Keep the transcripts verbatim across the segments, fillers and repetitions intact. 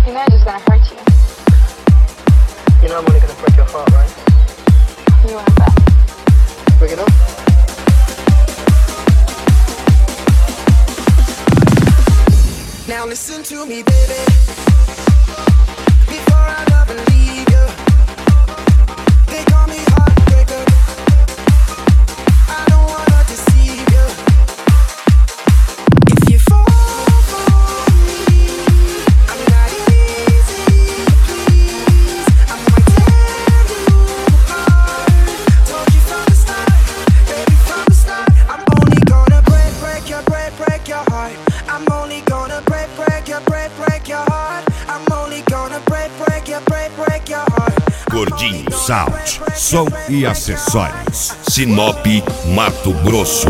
You know I'm just gonna hurt you. You know I'm only gonna break your heart, right? You want that? Bring it up. Now listen to me, baby. Before I love and leave you, they call me heartbreaker. I don't wanna deceive you. If you fall for me, I'm not easy to please. I might tear you apart. Told you from the start, baby, from the start. I'm only gonna break, break your, break, break your heart. I'm only gonna break, break your, break, break your heart. I'm only gonna break, break your, break, break your heart. Gordinho Sound, som e acessórios. Sinop, Mato Grosso.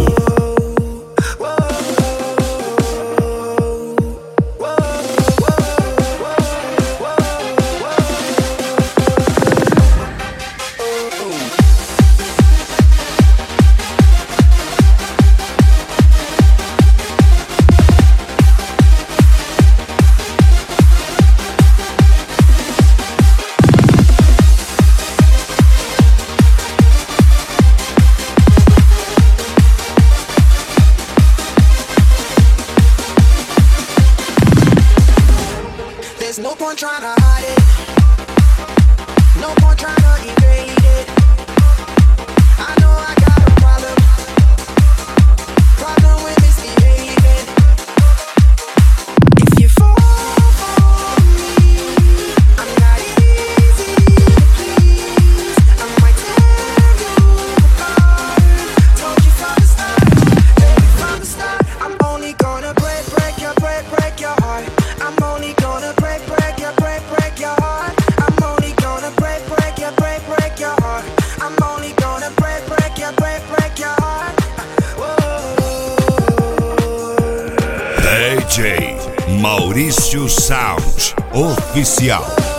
There's no point trying to hide it. No point trying to evade it. I know I got a problem. Problem with misbehaving. If you fall for me, I'm not easy to please. I might tear you apart. Told you from the start, baby, from the start. I'm only gonna break, break your, break, break your heart. I'm only gonna break, break your, break, break your heart. I'm only gonna break, break your, break, break your heart. I'm only gonna break, break your, break, break your heart. Whoa. D J Maurício Sound Oficial.